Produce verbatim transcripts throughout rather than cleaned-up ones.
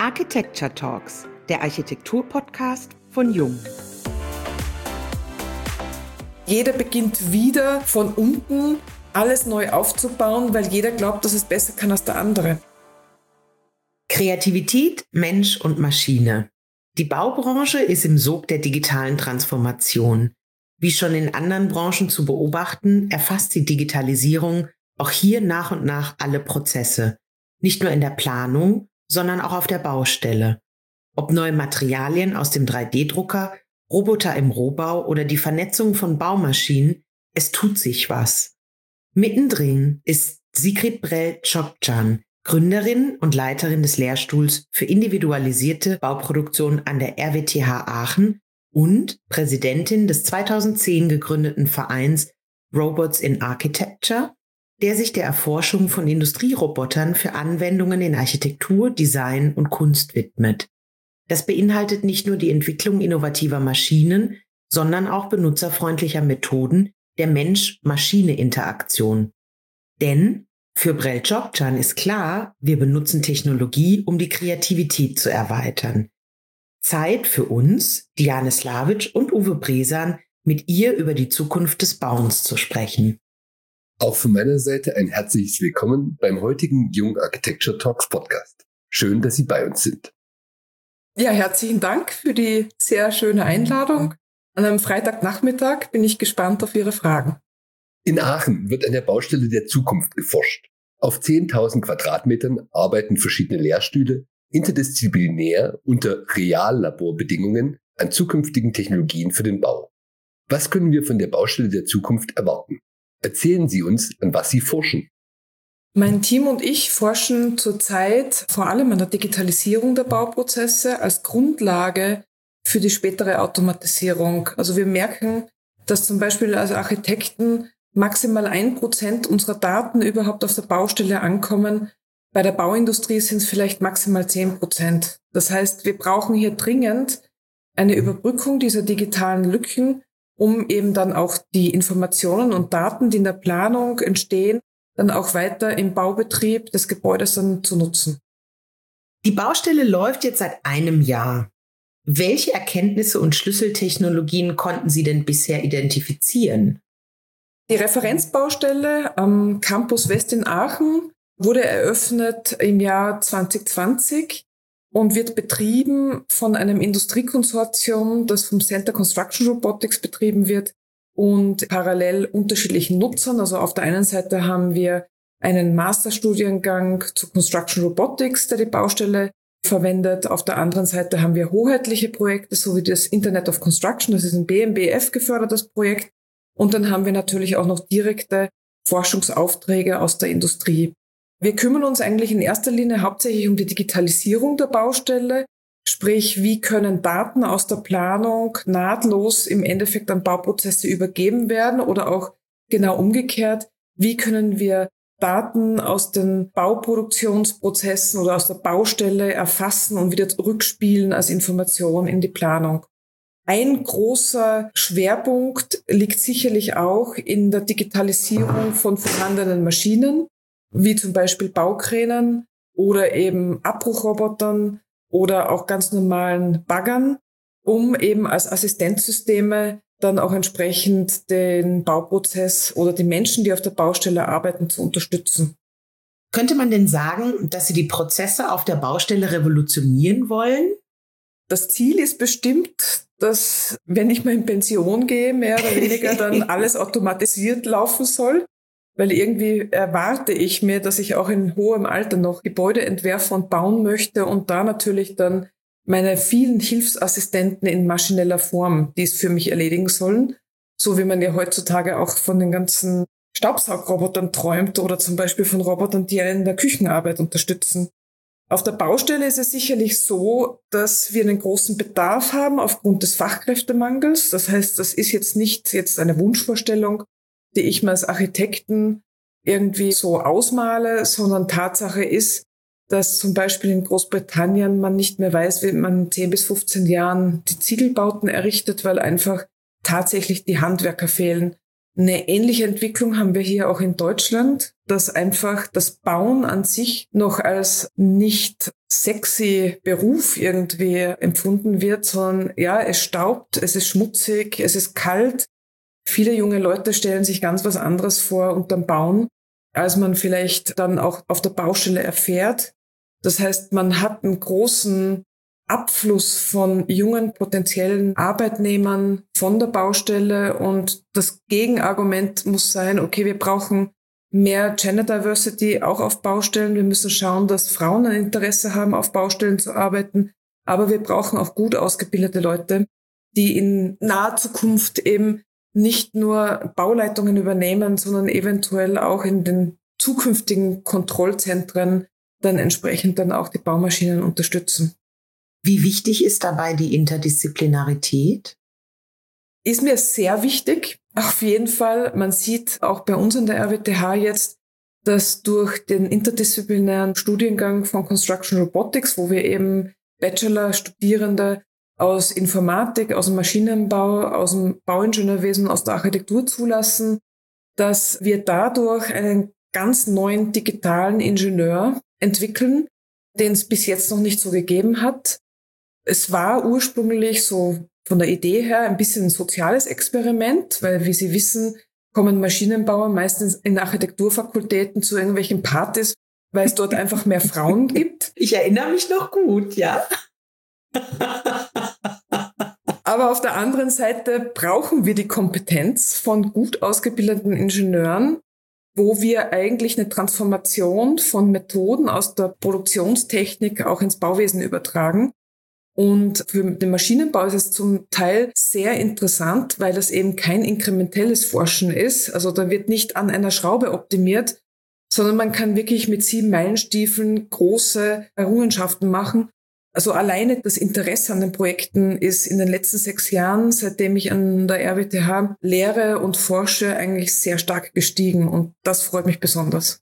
Architecture Talks, der Architektur-Podcast von Jung. Jeder beginnt wieder von unten, alles neu aufzubauen, weil jeder glaubt, dass es besser kann als der andere. Kreativität, Mensch und Maschine. Die Baubranche ist im Sog der digitalen Transformation. Wie schon in anderen Branchen zu beobachten, erfasst die Digitalisierung auch hier nach und nach alle Prozesse. Nicht nur in der Planung, sondern auch auf der Baustelle. Ob neue Materialien aus dem drei D Drucker, Roboter im Rohbau oder die Vernetzung von Baumaschinen, es tut sich was. Mittendrin ist Sigrid Brell-Czopczan, Gründerin und Leiterin des Lehrstuhls für individualisierte Bauproduktion an der R W T H Aachen und Präsidentin des zweitausendzehn gegründeten Vereins Robots in Architecture, der sich der Erforschung von Industrierobotern für Anwendungen in Architektur, Design und Kunst widmet. Das beinhaltet nicht nur die Entwicklung innovativer Maschinen, sondern auch benutzerfreundlicher Methoden der Mensch-Maschine-Interaktion. Denn für Brell-Czopczan ist klar, wir benutzen Technologie, um die Kreativität zu erweitern. Zeit für uns, Diane Slavic und Uwe Bresan, mit ihr über die Zukunft des Bauens zu sprechen. Auch von meiner Seite ein herzliches Willkommen beim heutigen Jung Architecture Talks Podcast. Schön, dass Sie bei uns sind. Ja, herzlichen Dank für die sehr schöne Einladung. An einem Freitagnachmittag bin ich gespannt auf Ihre Fragen. In Aachen wird an der Baustelle der Zukunft geforscht. Auf zehntausend Quadratmetern arbeiten verschiedene Lehrstühle interdisziplinär unter Reallaborbedingungen an zukünftigen Technologien für den Bau. Was können wir von der Baustelle der Zukunft erwarten? Erzählen Sie uns, an was Sie forschen. Mein Team und ich forschen zurzeit vor allem an der Digitalisierung der Bauprozesse als Grundlage für die spätere Automatisierung. Also wir merken, dass zum Beispiel als Architekten maximal ein Prozent unserer Daten überhaupt auf der Baustelle ankommen. Bei der Bauindustrie sind es vielleicht maximal zehn Prozent. Das heißt, wir brauchen hier dringend eine Überbrückung dieser digitalen Lücken, um eben dann auch die Informationen und Daten, die in der Planung entstehen, dann auch weiter im Baubetrieb des Gebäudes dann zu nutzen. Die Baustelle läuft jetzt seit einem Jahr. Welche Erkenntnisse und Schlüsseltechnologien konnten Sie denn bisher identifizieren? Die Referenzbaustelle am Campus West in Aachen wurde eröffnet im Jahr zwanzig zwanzig und wird betrieben von einem Industriekonsortium, das vom Center Construction Robotics betrieben wird und parallel unterschiedlichen Nutzern. Also auf der einen Seite haben wir einen Masterstudiengang zu Construction Robotics, der die Baustelle verwendet. Auf der anderen Seite haben wir hoheitliche Projekte, so wie das Internet of Construction, das ist ein B M B F gefördertes Projekt. Und dann haben wir natürlich auch noch direkte Forschungsaufträge aus der Industrie. Wir kümmern uns eigentlich in erster Linie hauptsächlich um die Digitalisierung der Baustelle, sprich, wie können Daten aus der Planung nahtlos im Endeffekt an Bauprozesse übergeben werden oder auch genau umgekehrt, wie können wir Daten aus den Bauproduktionsprozessen oder aus der Baustelle erfassen und wieder zurückspielen als Information in die Planung. Ein großer Schwerpunkt liegt sicherlich auch in der Digitalisierung von vorhandenen Maschinen, wie zum Beispiel Baukränen oder eben Abbruchrobotern oder auch ganz normalen Baggern, um eben als Assistenzsysteme dann auch entsprechend den Bauprozess oder die Menschen, die auf der Baustelle arbeiten, zu unterstützen. Könnte man denn sagen, dass Sie die Prozesse auf der Baustelle revolutionieren wollen? Das Ziel ist bestimmt, dass, wenn ich mal in Pension gehe, mehr oder weniger dann alles automatisiert laufen soll. Weil irgendwie erwarte ich mir, dass ich auch in hohem Alter noch Gebäude entwerfen und bauen möchte und da natürlich dann meine vielen Hilfsassistenten in maschineller Form, die es für mich erledigen sollen, so wie man ja heutzutage auch von den ganzen Staubsaugrobotern träumt oder zum Beispiel von Robotern, die einen in der Küchenarbeit unterstützen. Auf der Baustelle ist es sicherlich so, dass wir einen großen Bedarf haben aufgrund des Fachkräftemangels. Das heißt, das ist jetzt nicht jetzt eine Wunschvorstellung, die ich mir als Architekten irgendwie so ausmale, sondern Tatsache ist, dass zum Beispiel in Großbritannien man nicht mehr weiß, wie man in zehn bis fünfzehn Jahren die Ziegelbauten errichtet, weil einfach tatsächlich die Handwerker fehlen. Eine ähnliche Entwicklung haben wir hier auch in Deutschland, dass einfach das Bauen an sich noch als nicht sexy Beruf irgendwie empfunden wird, sondern ja, es staubt, es ist schmutzig, es ist kalt. Viele junge Leute stellen sich ganz was anderes vor unterm Bauen, als man vielleicht dann auch auf der Baustelle erfährt. Das heißt, man hat einen großen Abfluss von jungen potenziellen Arbeitnehmern von der Baustelle und das Gegenargument muss sein, okay, wir brauchen mehr Gender Diversity auch auf Baustellen. Wir müssen schauen, dass Frauen ein Interesse haben, auf Baustellen zu arbeiten, aber wir brauchen auch gut ausgebildete Leute, die in naher Zukunft eben nicht nur Bauleitungen übernehmen, sondern eventuell auch in den zukünftigen Kontrollzentren dann entsprechend dann auch die Baumaschinen unterstützen. Wie wichtig ist dabei die Interdisziplinarität? Ist mir sehr wichtig. Auf jeden Fall. Man sieht auch bei uns an der R W T H jetzt, dass durch den interdisziplinären Studiengang von Construction Robotics, wo wir eben Bachelor-Studierende aus Informatik, aus dem Maschinenbau, aus dem Bauingenieurwesen, aus der Architektur zulassen, dass wir dadurch einen ganz neuen digitalen Ingenieur entwickeln, den es bis jetzt noch nicht so gegeben hat. Es war ursprünglich so von der Idee her ein bisschen ein soziales Experiment, weil, wie Sie wissen, kommen Maschinenbauer meistens in Architekturfakultäten zu irgendwelchen Partys, weil es dort einfach mehr Frauen gibt. Ich erinnere mich noch gut, ja. Aber auf der anderen Seite brauchen wir die Kompetenz von gut ausgebildeten Ingenieuren, wo wir eigentlich eine Transformation von Methoden aus der Produktionstechnik auch ins Bauwesen übertragen. Und für den Maschinenbau ist es zum Teil sehr interessant, weil das eben kein inkrementelles Forschen ist. Also da wird nicht an einer Schraube optimiert, sondern man kann wirklich mit sieben Meilenstiefeln große Errungenschaften machen. Also alleine das Interesse an den Projekten ist in den letzten sechs Jahren, seitdem ich an der R W T H lehre und forsche, eigentlich sehr stark gestiegen. Und das freut mich besonders.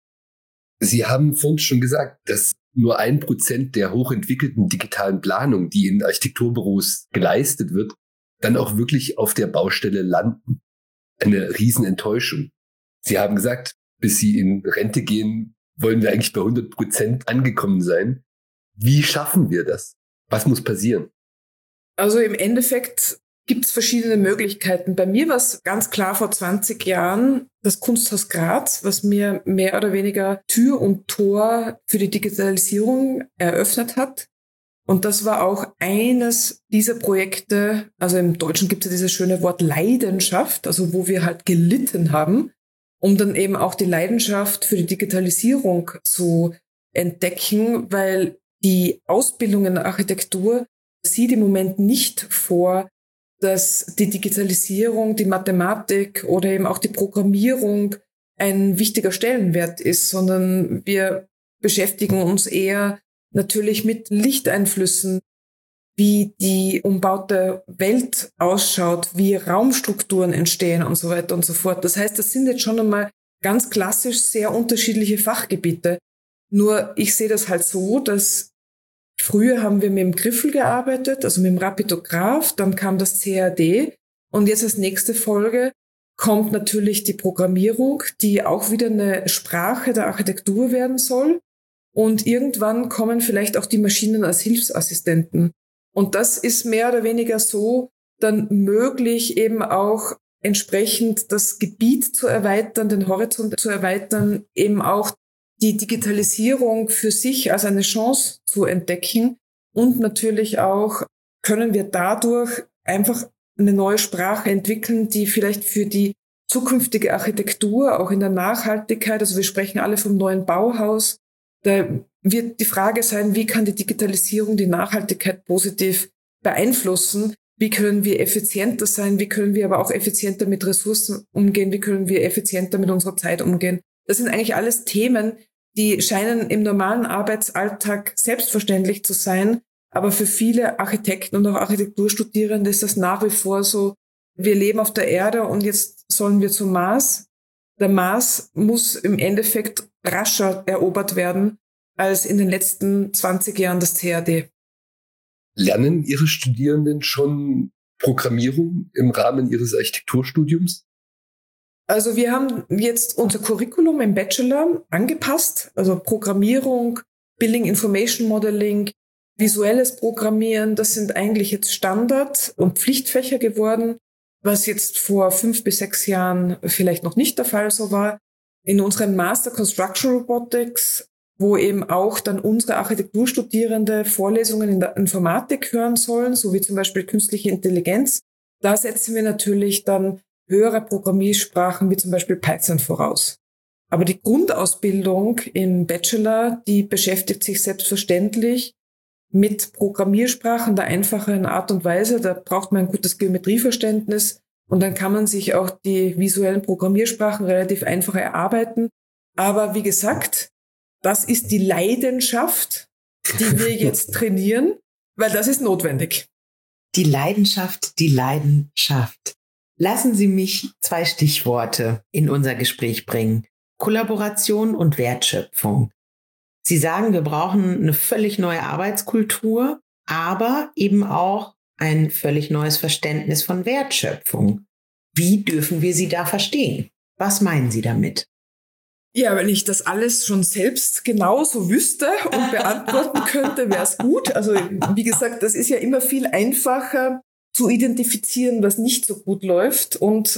Sie haben vorhin schon gesagt, dass nur ein Prozent der hochentwickelten digitalen Planung, die in Architekturbüros geleistet wird, dann auch wirklich auf der Baustelle landen. Eine Riesenenttäuschung. Sie haben gesagt, bis Sie in Rente gehen, wollen wir eigentlich bei hundert Prozent angekommen sein. Wie schaffen wir das? Was muss passieren? Also im Endeffekt gibt es verschiedene Möglichkeiten. Bei mir war es ganz klar vor zwanzig Jahren das Kunsthaus Graz, was mir mehr oder weniger Tür und Tor für die Digitalisierung eröffnet hat. Und das war auch eines dieser Projekte, also im Deutschen gibt es ja dieses schöne Wort Leidenschaft, also wo wir halt gelitten haben, um dann eben auch die Leidenschaft für die Digitalisierung zu entdecken, weil die Ausbildung in der Architektur sieht im Moment nicht vor, dass die Digitalisierung, die Mathematik oder eben auch die Programmierung ein wichtiger Stellenwert ist, sondern wir beschäftigen uns eher natürlich mit Lichteinflüssen, wie die umbaute Welt ausschaut, wie Raumstrukturen entstehen und so weiter und so fort. Das heißt, das sind jetzt schon einmal ganz klassisch sehr unterschiedliche Fachgebiete. Nur ich sehe das halt so, dass früher haben wir mit dem Griffel gearbeitet, also mit dem Rapidograph, dann kam das C A D und jetzt als nächste Folge kommt natürlich die Programmierung, die auch wieder eine Sprache der Architektur werden soll und irgendwann kommen vielleicht auch die Maschinen als Hilfsassistenten. Und das ist mehr oder weniger so dann möglich, eben auch entsprechend das Gebiet zu erweitern, den Horizont zu erweitern, eben auch die Digitalisierung für sich als eine Chance zu entdecken. Und natürlich auch können wir dadurch einfach eine neue Sprache entwickeln, die vielleicht für die zukünftige Architektur, auch in der Nachhaltigkeit, also wir sprechen alle vom neuen Bauhaus, da wird die Frage sein, wie kann die Digitalisierung die Nachhaltigkeit positiv beeinflussen? Wie können wir effizienter sein? Wie können wir aber auch effizienter mit Ressourcen umgehen? Wie können wir effizienter mit unserer Zeit umgehen? Das sind eigentlich alles Themen, die scheinen im normalen Arbeitsalltag selbstverständlich zu sein. Aber für viele Architekten und auch Architekturstudierende ist das nach wie vor so, wir leben auf der Erde und jetzt sollen wir zum Mars. Der Mars muss im Endeffekt rascher erobert werden als in den letzten zwanzig Jahren das C A D. Lernen Ihre Studierenden schon Programmierung im Rahmen Ihres Architekturstudiums? Also wir haben jetzt unser Curriculum im Bachelor angepasst, also Programmierung, Building Information Modeling, visuelles Programmieren, das sind eigentlich jetzt Standard- und Pflichtfächer geworden, was jetzt vor fünf bis sechs Jahren vielleicht noch nicht der Fall so war. In unserem Master Construction Robotics, wo eben auch dann unsere Architekturstudierende Vorlesungen in der Informatik hören sollen, so wie zum Beispiel künstliche Intelligenz, da setzen wir natürlich dann höhere Programmiersprachen wie zum Beispiel Python voraus. Aber die Grundausbildung im Bachelor, die beschäftigt sich selbstverständlich mit Programmiersprachen der einfacheren Art und Weise. Da braucht man ein gutes Geometrieverständnis und dann kann man sich auch die visuellen Programmiersprachen relativ einfach erarbeiten. Aber wie gesagt, das ist die Leidenschaft, die wir jetzt trainieren, weil das ist notwendig. Die Leidenschaft, die Leidenschaft. Lassen Sie mich zwei Stichworte in unser Gespräch bringen. Kollaboration und Wertschöpfung. Sie sagen, wir brauchen eine völlig neue Arbeitskultur, aber eben auch ein völlig neues Verständnis von Wertschöpfung. Wie dürfen wir sie da verstehen? Was meinen Sie damit? Ja, wenn ich das alles schon selbst genauso wüsste und beantworten könnte, wäre es gut. Also wie gesagt, das ist ja immer viel einfacher zu identifizieren, was nicht so gut läuft. Und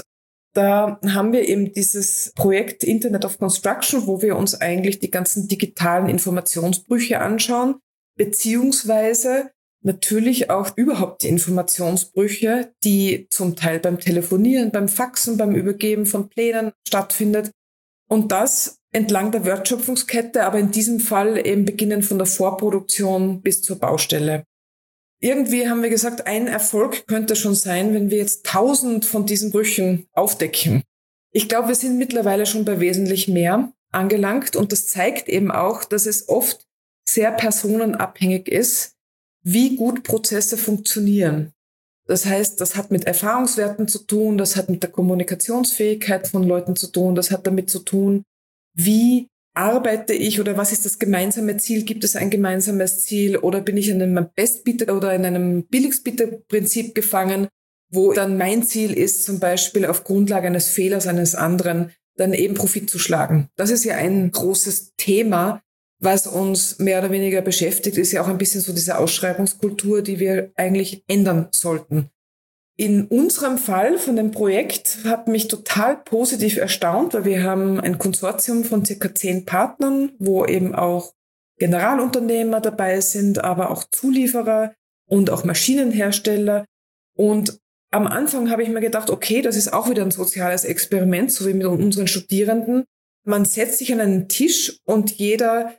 da haben wir eben dieses Projekt Internet of Construction, wo wir uns eigentlich die ganzen digitalen Informationsbrüche anschauen, beziehungsweise natürlich auch überhaupt die Informationsbrüche, die zum Teil beim Telefonieren, beim Faxen, beim Übergeben von Plänen stattfindet. Und das entlang der Wertschöpfungskette, aber in diesem Fall eben beginnend von der Vorproduktion bis zur Baustelle. Irgendwie haben wir gesagt, ein Erfolg könnte schon sein, wenn wir jetzt tausend von diesen Brüchen aufdecken. Ich glaube, wir sind mittlerweile schon bei wesentlich mehr angelangt und das zeigt eben auch, dass es oft sehr personenabhängig ist, wie gut Prozesse funktionieren. Das heißt, das hat mit Erfahrungswerten zu tun, das hat mit der Kommunikationsfähigkeit von Leuten zu tun, das hat damit zu tun, wie arbeite ich oder was ist das gemeinsame Ziel? Gibt es ein gemeinsames Ziel oder bin ich in einem Bestbieter- oder in einem Billigstbieter-Prinzip gefangen, wo dann mein Ziel ist, zum Beispiel auf Grundlage eines Fehlers eines anderen dann eben Profit zu schlagen. Das ist ja ein großes Thema, was uns mehr oder weniger beschäftigt, ist ja auch ein bisschen so diese Ausschreibungskultur, die wir eigentlich ändern sollten. In unserem Fall von dem Projekt hat mich total positiv erstaunt, weil wir haben ein Konsortium von circa zehn Partnern, wo eben auch Generalunternehmer dabei sind, aber auch Zulieferer und auch Maschinenhersteller. Und am Anfang habe ich mir gedacht, okay, das ist auch wieder ein soziales Experiment, so wie mit unseren Studierenden. Man setzt sich an einen Tisch und jeder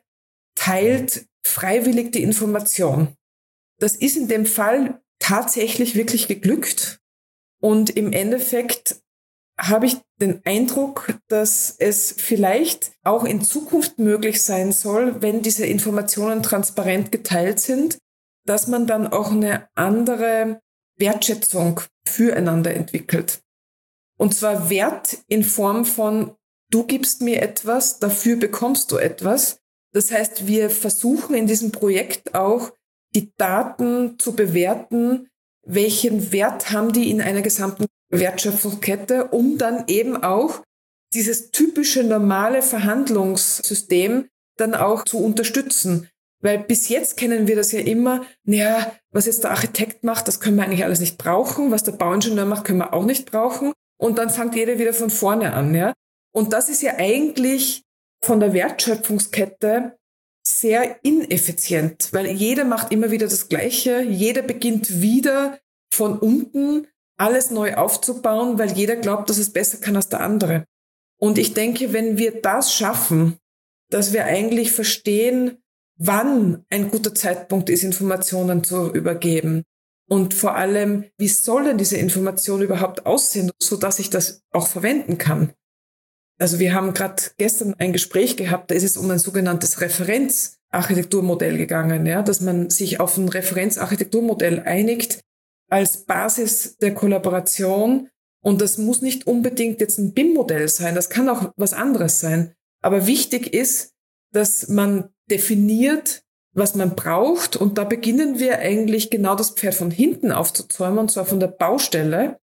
teilt freiwillig die Information. Das ist in dem Fall tatsächlich wirklich geglückt. Und im Endeffekt habe ich den Eindruck, dass es vielleicht auch in Zukunft möglich sein soll, wenn diese Informationen transparent geteilt sind, dass man dann auch eine andere Wertschätzung füreinander entwickelt. Und zwar Wert in Form von, du gibst mir etwas, dafür bekommst du etwas. Das heißt, wir versuchen in diesem Projekt auch, die Daten zu bewerten, welchen Wert haben die in einer gesamten Wertschöpfungskette, um dann eben auch dieses typische normale Verhandlungssystem dann auch zu unterstützen. Weil bis jetzt kennen wir das ja immer, naja, was jetzt der Architekt macht, das können wir eigentlich alles nicht brauchen, was der Bauingenieur macht, können wir auch nicht brauchen. Und dann fängt jeder wieder von vorne an, ja. Und das ist ja eigentlich von der Wertschöpfungskette sehr ineffizient, weil jeder macht immer wieder das Gleiche, jeder beginnt wieder von unten alles neu aufzubauen, weil jeder glaubt, dass es besser kann als der andere. Und ich denke, wenn wir das schaffen, dass wir eigentlich verstehen, wann ein guter Zeitpunkt ist, Informationen zu übergeben und vor allem, wie soll denn diese Information überhaupt aussehen, sodass ich das auch verwenden kann. Also wir haben gerade gestern ein Gespräch gehabt, da ist es um ein sogenanntes Referenzarchitekturmodell gegangen, ja, dass man sich auf ein Referenzarchitekturmodell einigt als Basis der Kollaboration. Und das muss nicht unbedingt jetzt ein B I M-Modell sein, das kann auch was anderes sein. Aber wichtig ist, dass man definiert, was man braucht. Und da beginnen wir eigentlich genau das Pferd von hinten aufzuzäumen, und zwar von der Baustelle.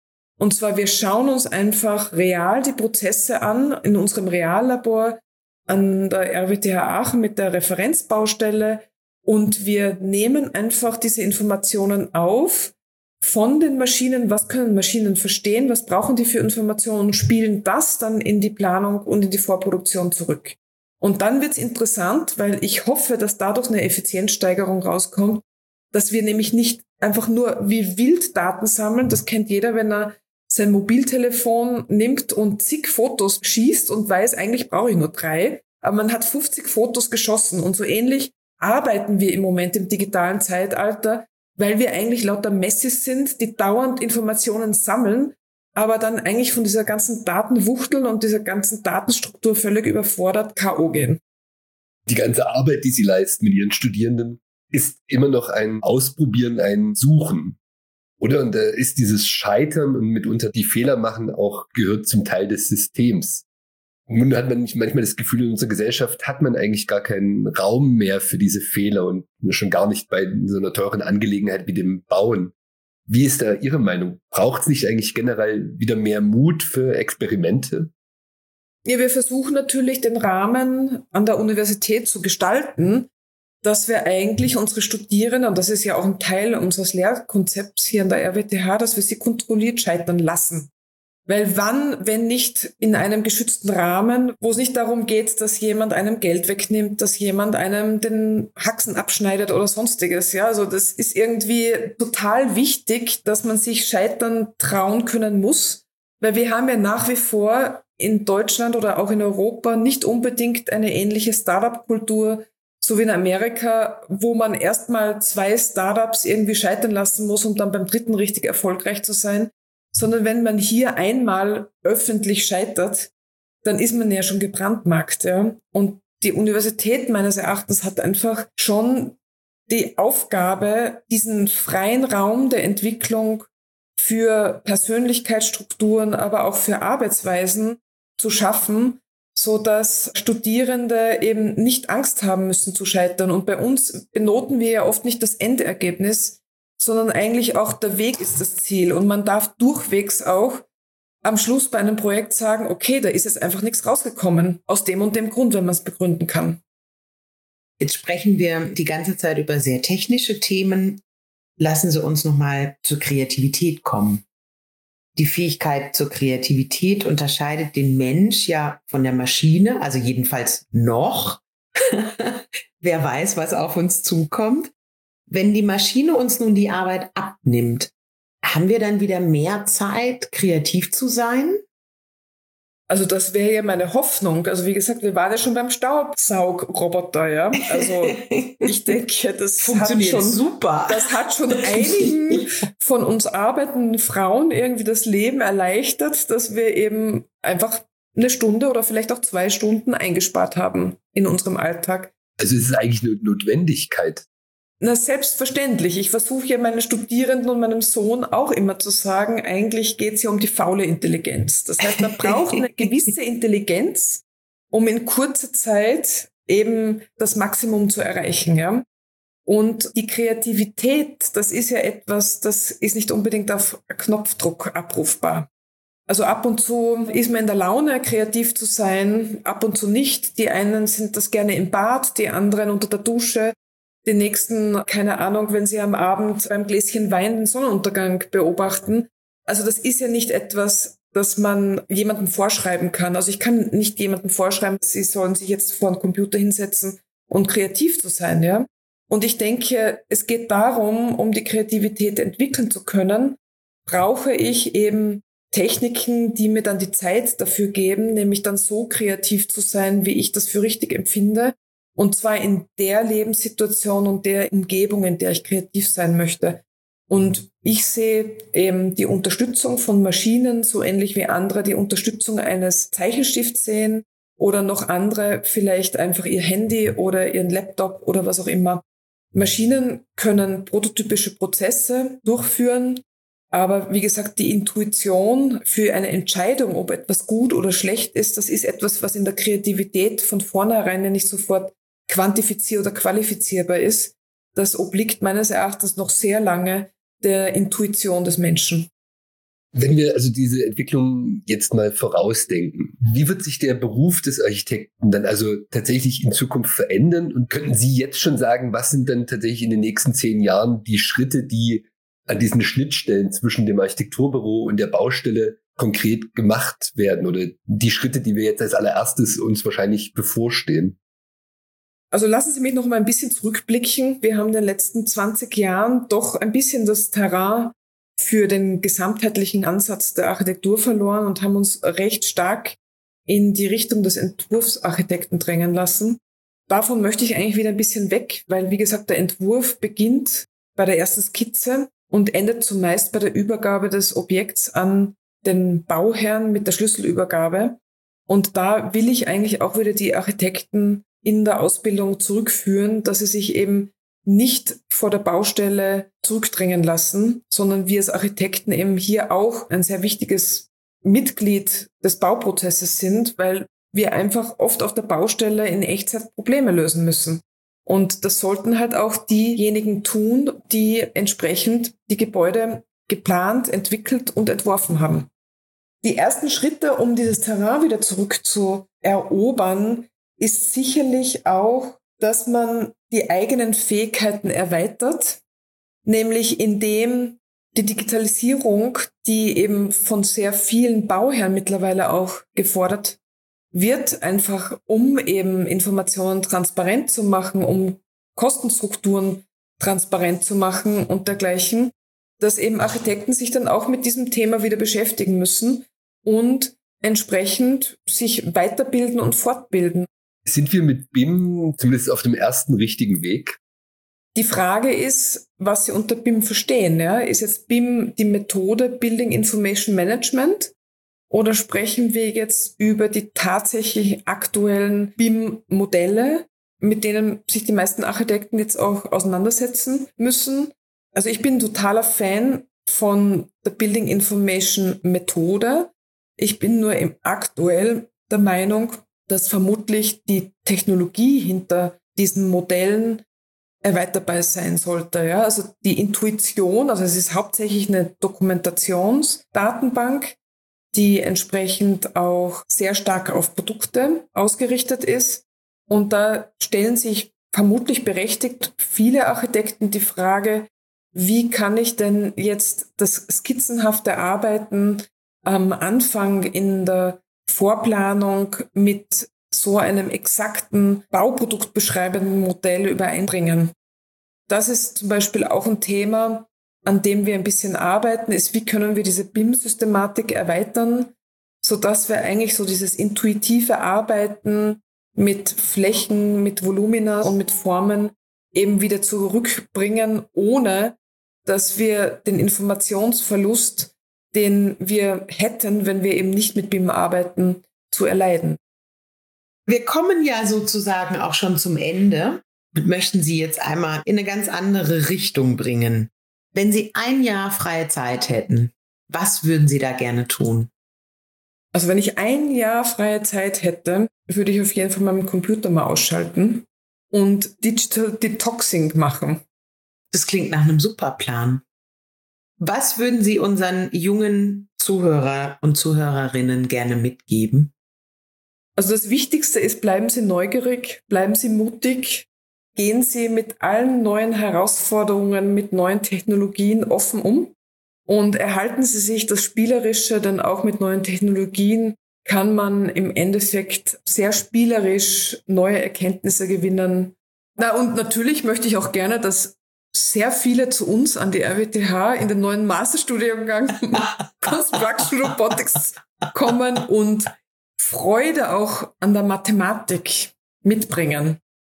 Und zwar, wir schauen uns einfach real die Prozesse an in unserem Reallabor an der R W T H Aachen mit der Referenzbaustelle und wir nehmen einfach diese Informationen auf von den Maschinen, was können Maschinen verstehen, was brauchen die für Informationen und spielen das dann in die Planung und in die Vorproduktion zurück. Und dann wird's interessant, weil ich hoffe, dass dadurch eine Effizienzsteigerung rauskommt, dass wir nämlich nicht einfach nur wie wild Daten sammeln, das kennt jeder, wenn er sein Mobiltelefon nimmt und zig Fotos schießt und weiß, eigentlich brauche ich nur drei, aber man hat fünfzig Fotos geschossen und so ähnlich arbeiten wir im Moment im digitalen Zeitalter, weil wir eigentlich lauter Messis sind, die dauernd Informationen sammeln, aber dann eigentlich von dieser ganzen Datenwuchtel und dieser ganzen Datenstruktur völlig überfordert K O gehen. Die ganze Arbeit, die Sie leisten mit Ihren Studierenden, ist immer noch ein Ausprobieren, ein Suchen. Oder? Und da ist dieses Scheitern und mitunter die Fehler machen auch gehört zum Teil des Systems. Und nun hat man nicht manchmal das Gefühl, in unserer Gesellschaft hat man eigentlich gar keinen Raum mehr für diese Fehler und schon gar nicht bei so einer teuren Angelegenheit wie dem Bauen. Wie ist da Ihre Meinung? Braucht es nicht eigentlich generell wieder mehr Mut für Experimente? Ja, wir versuchen natürlich den Rahmen an der Universität zu gestalten, dass wir eigentlich unsere Studierenden, und das ist ja auch ein Teil unseres Lehrkonzepts hier an der R W T H, dass wir sie kontrolliert scheitern lassen. Weil wann, wenn nicht in einem geschützten Rahmen, wo es nicht darum geht, dass jemand einem Geld wegnimmt, dass jemand einem den Haxen abschneidet oder sonstiges. Ja, also das ist irgendwie total wichtig, dass man sich scheitern trauen können muss. Weil wir haben ja nach wie vor in Deutschland oder auch in Europa nicht unbedingt eine ähnliche Startup-Kultur, so wie in Amerika, wo man erstmal zwei Startups irgendwie scheitern lassen muss, um dann beim dritten richtig erfolgreich zu sein. Sondern wenn man hier einmal öffentlich scheitert, dann ist man ja schon gebrandmarkt. Ja? Und die Universität meines Erachtens hat einfach schon die Aufgabe, diesen freien Raum der Entwicklung für Persönlichkeitsstrukturen, aber auch für Arbeitsweisen zu schaffen, so dass Studierende eben nicht Angst haben müssen zu scheitern. Und bei uns benoten wir ja oft nicht das Endergebnis, sondern eigentlich auch der Weg ist das Ziel. Und man darf durchwegs auch am Schluss bei einem Projekt sagen, okay, da ist jetzt einfach nichts rausgekommen, aus dem und dem Grund, wenn man es begründen kann. Jetzt sprechen wir die ganze Zeit über sehr technische Themen. Lassen Sie uns nochmal zur Kreativität kommen. Die Fähigkeit zur Kreativität unterscheidet den Mensch ja von der Maschine, also jedenfalls noch. Wer weiß, was auf uns zukommt. Wenn die Maschine uns nun die Arbeit abnimmt, haben wir dann wieder mehr Zeit, kreativ zu sein? Also das wäre ja meine Hoffnung. Also wie gesagt, wir waren ja schon beim Staubsaugroboter, ja. Also ich denke, das funktioniert hat schon, super. Das hat schon einigen von uns arbeitenden Frauen irgendwie das Leben erleichtert, dass wir eben einfach eine Stunde oder vielleicht auch zwei Stunden eingespart haben in unserem Alltag. Also es ist eigentlich eine Notwendigkeit. Na, selbstverständlich. Ich versuche ja meinen Studierenden und meinem Sohn auch immer zu sagen, eigentlich geht es ja um die faule Intelligenz. Das heißt, man braucht eine gewisse Intelligenz, um in kurzer Zeit eben das Maximum zu erreichen. Ja? Und die Kreativität, das ist ja etwas, das ist nicht unbedingt auf Knopfdruck abrufbar. Also ab und zu ist man in der Laune, kreativ zu sein, ab und zu nicht. Die einen sind das gerne im Bad, die anderen unter der Dusche. Die nächsten, keine Ahnung, wenn sie am Abend beim Gläschen Wein den Sonnenuntergang beobachten. Also das ist ja nicht etwas, das man jemandem vorschreiben kann. Also ich kann nicht jemandem vorschreiben, sie sollen sich jetzt vor den Computer hinsetzen und kreativ zu sein, ja. Und ich denke, es geht darum, um die Kreativität entwickeln zu können, brauche ich eben Techniken, die mir dann die Zeit dafür geben, nämlich dann so kreativ zu sein, wie ich das für richtig empfinde. Und zwar in der Lebenssituation und der Umgebung, in der ich kreativ sein möchte. Und ich sehe eben die Unterstützung von Maschinen, so ähnlich wie andere die Unterstützung eines Zeichenstifts sehen oder noch andere vielleicht einfach ihr Handy oder ihren Laptop oder was auch immer. Maschinen können prototypische Prozesse durchführen, aber wie gesagt, die Intuition für eine Entscheidung, ob etwas gut oder schlecht ist, das ist etwas, was in der Kreativität von vornherein nicht sofort quantifizier- oder qualifizierbar ist. Das obliegt meines Erachtens noch sehr lange der Intuition des Menschen. Wenn wir also diese Entwicklung jetzt mal vorausdenken, wie wird sich der Beruf des Architekten dann also tatsächlich in Zukunft verändern? Und könnten Sie jetzt schon sagen, was sind dann tatsächlich in den nächsten zehn Jahren die Schritte, die an diesen Schnittstellen zwischen dem Architekturbüro und der Baustelle konkret gemacht werden oder die Schritte, die wir jetzt als allererstes uns wahrscheinlich bevorstehen? Also lassen Sie mich noch mal ein bisschen zurückblicken. Wir haben in den letzten zwanzig Jahren doch ein bisschen das Terrain für den gesamtheitlichen Ansatz der Architektur verloren und haben uns recht stark in die Richtung des Entwurfsarchitekten drängen lassen. Davon möchte ich eigentlich wieder ein bisschen weg, weil, wie gesagt, der Entwurf beginnt bei der ersten Skizze und endet zumeist bei der Übergabe des Objekts an den Bauherrn mit der Schlüsselübergabe. Und da will ich eigentlich auch wieder die Architekten in der Ausbildung zurückführen, dass sie sich eben nicht vor der Baustelle zurückdrängen lassen, sondern wir als Architekten eben hier auch ein sehr wichtiges Mitglied des Bauprozesses sind, weil wir einfach oft auf der Baustelle in Echtzeit Probleme lösen müssen. Und das sollten halt auch diejenigen tun, die entsprechend die Gebäude geplant, entwickelt und entworfen haben. Die ersten Schritte, um dieses Terrain wieder zurückzuerobern, ist sicherlich auch, dass man die eigenen Fähigkeiten erweitert, nämlich indem die Digitalisierung, die eben von sehr vielen Bauherren mittlerweile auch gefordert wird, einfach um eben Informationen transparent zu machen, um Kostenstrukturen transparent zu machen und dergleichen, dass eben Architekten sich dann auch mit diesem Thema wieder beschäftigen müssen und entsprechend sich weiterbilden und fortbilden. Sind wir mit B I M zumindest auf dem ersten richtigen Weg? Die Frage ist, was Sie unter B I M verstehen. Ja? Ist jetzt B I M die Methode Building Information Management oder sprechen wir jetzt über die tatsächlich aktuellen B I M-Modelle, mit denen sich die meisten Architekten jetzt auch auseinandersetzen müssen? Also ich bin ein totaler Fan von der Building Information Methode. Ich bin nur im aktuell der Meinung, dass vermutlich die Technologie hinter diesen Modellen erweiterbar sein sollte. Ja? Also die Intuition, also es ist hauptsächlich eine Dokumentationsdatenbank, die entsprechend auch sehr stark auf Produkte ausgerichtet ist. Und da stellen sich vermutlich berechtigt viele Architekten die Frage, wie kann ich denn jetzt das skizzenhafte Arbeiten am Anfang in der Vorplanung mit so einem exakten Bauprodukt beschreibenden Modell übereinbringen. Das ist zum Beispiel auch ein Thema, an dem wir ein bisschen arbeiten, ist, wie können wir diese B I M-Systematik erweitern, sodass wir eigentlich so dieses intuitive Arbeiten mit Flächen, mit Volumina und mit Formen eben wieder zurückbringen, ohne dass wir den Informationsverlust, den wir hätten, wenn wir eben nicht mit B I M arbeiten, zu erleiden. Wir kommen ja sozusagen auch schon zum Ende und möchten Sie jetzt einmal in eine ganz andere Richtung bringen. Wenn Sie ein Jahr freie Zeit hätten, was würden Sie da gerne tun? Also wenn ich ein Jahr freie Zeit hätte, würde ich auf jeden Fall meinen Computer mal ausschalten und Digital Detoxing machen. Das klingt nach einem super Plan. Was würden Sie unseren jungen Zuhörer und Zuhörerinnen gerne mitgeben? Also das Wichtigste ist, bleiben Sie neugierig, bleiben Sie mutig, gehen Sie mit allen neuen Herausforderungen, mit neuen Technologien offen um und erhalten Sie sich das Spielerische, denn auch mit neuen Technologien kann man im Endeffekt sehr spielerisch neue Erkenntnisse gewinnen. Na und natürlich möchte ich auch gerne, dass sehr viele zu uns an die R W T H in den neuen Masterstudiengang Construction Robotics kommen und Freude auch an der Mathematik mitbringen.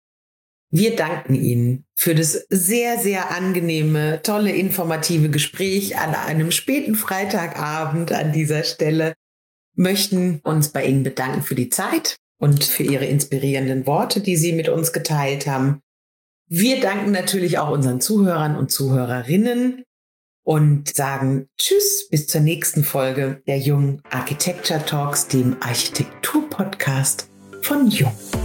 Wir danken Ihnen für das sehr, sehr angenehme, tolle, informative Gespräch an einem späten Freitagabend an dieser Stelle. Möchten uns bei Ihnen bedanken für die Zeit und für Ihre inspirierenden Worte, die Sie mit uns geteilt haben. Wir danken natürlich auch unseren Zuhörern und Zuhörerinnen und sagen Tschüss bis zur nächsten Folge der Jung Architecture Talks, dem Architektur-Podcast von Jung.